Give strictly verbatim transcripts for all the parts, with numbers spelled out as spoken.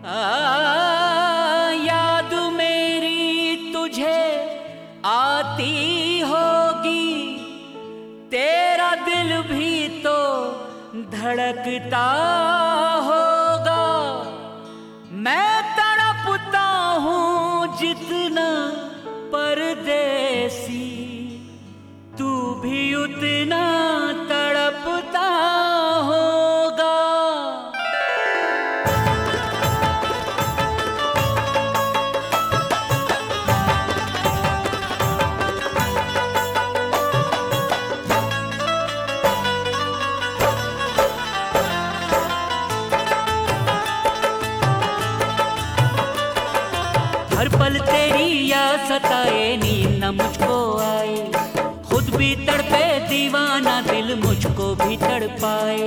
आ, याद मेरी तुझे आती होगी, तेरा दिल भी तो धड़कता होगा। मैं तड़पता हूँ जितना परदेसी, तू भी उतना तड़पता होगा। हर पल तेरी याद सताए, नींद न मुझको आए, खुद भी तड़पे दीवाना दिल मुझको भी तड़पाए।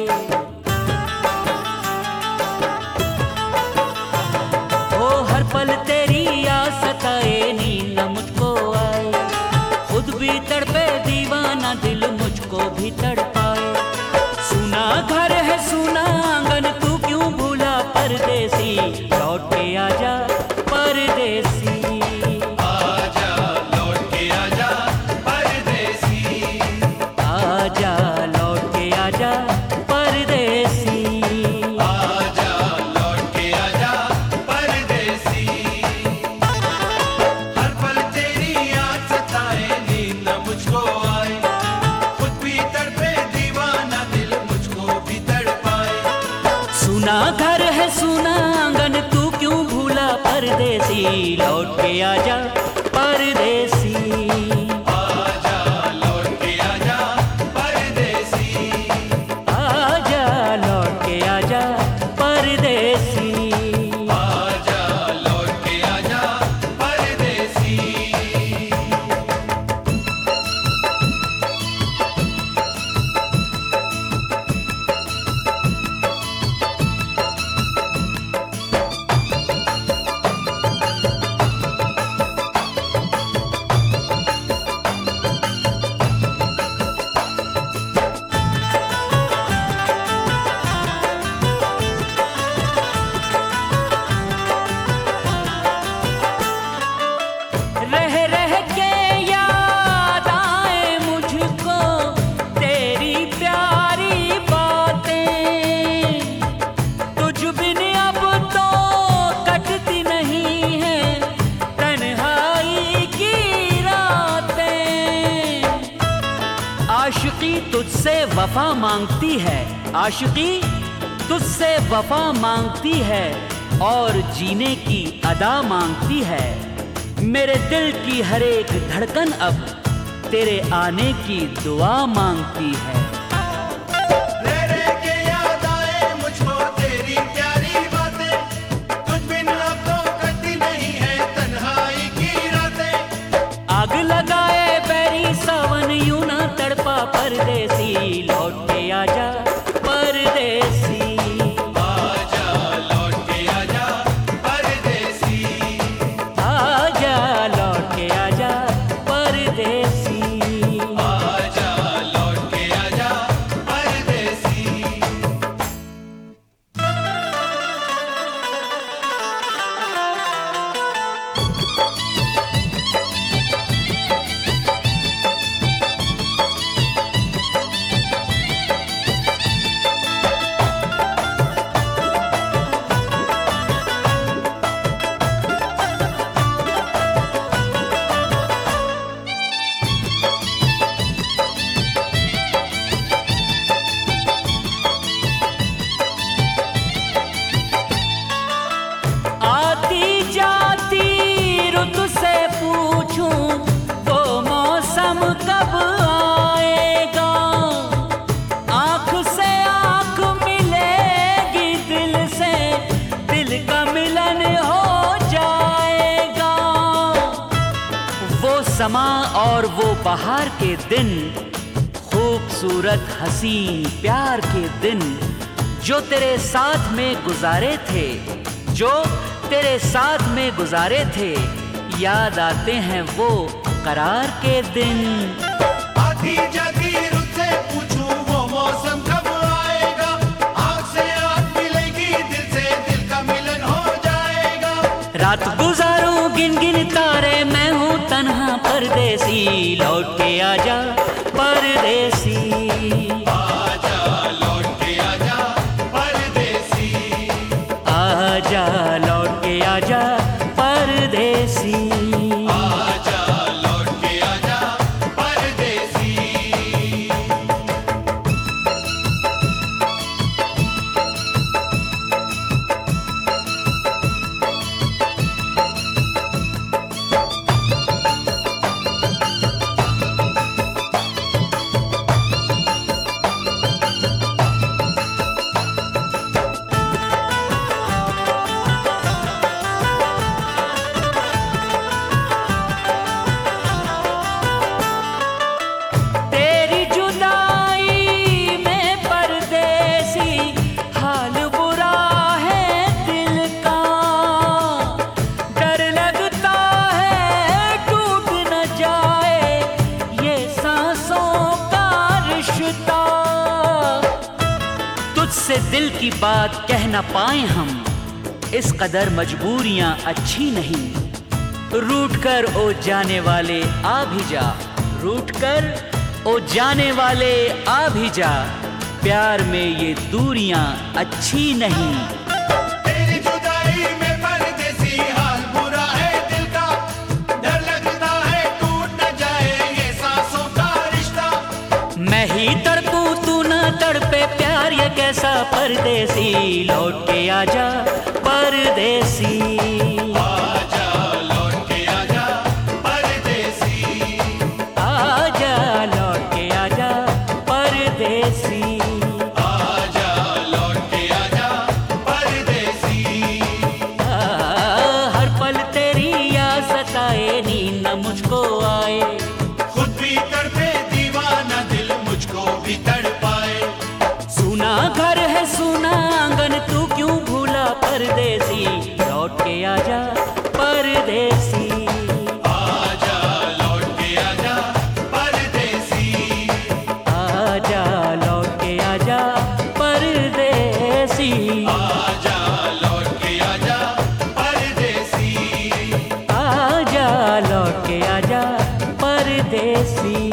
ओ हर पल तेरी याद सताए, नींद न मुझको आए, खुद भी तड़पे दीवाना दिल मुझको भी तड़पाए। सुना घर है सुना आंगन, तू क्यों भूला परदेसी, लौट के आजा परदेसी। आजा लौट के आजा परदेसी, आजा लौट के आजा परदेसी। आजा लौट के आजा परदेसी। हर पल तेरी याद सताए, नींद न मुझको आए, खुद भी तड़पे दीवाना दिल मुझको भी तड़पाए। सुना घर है सुना आंगन, तू क्यों भूला परदेसी, लौट के आजा परदेसी। आजा लौट के आजा परदेसी, आजा लौट के आजा परदेसी। आजा लौट के आजा परदेसी। रह रह के याद आए मुझको तेरी प्यारी बातें, तुझ बिन अब तो कटती नहीं है तन्हाई की रातें। आशिकी तुझसे वफा मांगती है, आशिकी तुझसे वफा मांगती है, और जीने की अदा मांगती है। मेरे दिल की हर एक धड़कन अब तेरे आने की दुआ मांगती है। रह रह के याद आए मुझको तेरी प्यारी बातें, तुझ बिन अब तो कटती नहीं है तन्हाई की रातें। आग लगाए बैरी सावन, यूं ना तड़पा परदेसी, लौट के आजा परदेसी। आजा लौट के आजा परदेसी, आजा लौट के आजा परदेसी। आजा लौट के आजा परदेसी। आती जाती रुत से पूछूं, वो मौसम कब आएगा, आँख से आँख मिलेगी दिल से, दिल का मिलन हो जाएगा। वो समा और वो बहार के दिन, खूबसूरत हसीन प्यार के दिन, जो तेरे साथ में गुजारे थे, जो तेरे साथ में गुजारे थे, याद आते हैं वो करार के दिन। आती जाती रुत से पूछूं वो मौसम कब आएगा, आँख से आँख मिलेगी दिल से दिल का मिलन हो जाएगा। रात गुजारूं गिन गिन तारे, मैं हूँ तन्हा परदेसी, लौट के आजा परदेसी। आजा लौट के आजा परदेसी, आजा लौट के आजा परदेसी। आजा लौट के आजा परदेसी। तेरी जुदाई में परदेसी, हाल बुरा है दिल का, डर लगता है टूट न जाए ये सांसों का रिश्ता। तुझसे दिल की बात कह न पाए हम, इस कदर मजबूरियां अच्छी नहीं। रूठ कर ओ जाने वाले आ भी जा, रूठ कर ओ जाने वाले आ भी जा, प्यार में ये दूरियां अच्छी नहीं। तेरी जुदाई में परदेसी, हाल बुरा है दिल का, डर लगता है टूट न जाए ये सांसों का रिश्ता। मैं ही तड़पूं तू ना तड़पे, प्यार ये कैसा परदेसी, लौट के आजा परदेसी। आजा लौट के आजा परदेसी, आजा लौट के आजा परदेसी। आजा लौट के आजा परदेसी। आ, हर पल तेरी याद सताए, नींद न मुझको आए, खुद भी तड़पे दीवाना दिल मुझको भी तड़पाए। सुना घर है सुना आंगन, तू क्यों भूला परदेसी, लौट के आजा परदेसी। आजा लौट के आजा परदेसी, आजा लौट के आजा परदेसी। आजा लौट के आजा परदेसी। आजा लौट के आजा परदेसी।